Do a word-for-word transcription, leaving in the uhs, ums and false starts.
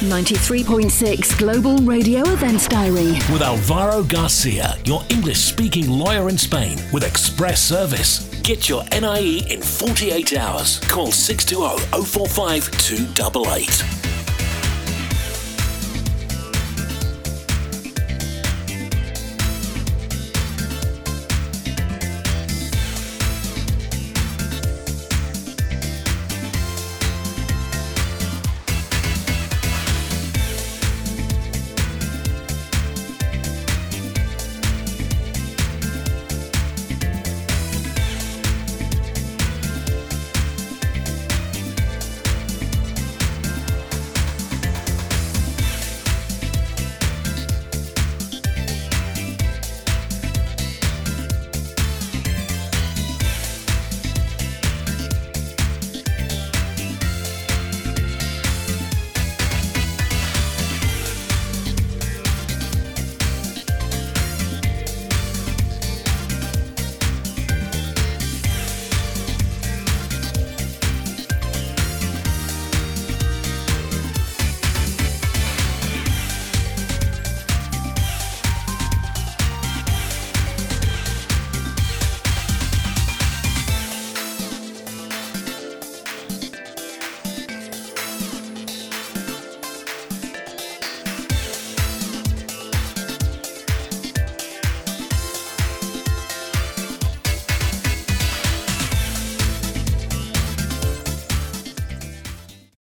ninety-three point six Global Radio Events Diary. With Alvaro Garcia, your English-speaking lawyer in Spain with express service. Get your N I E in forty-eight hours. Call six two zero, zero four five two eight eight.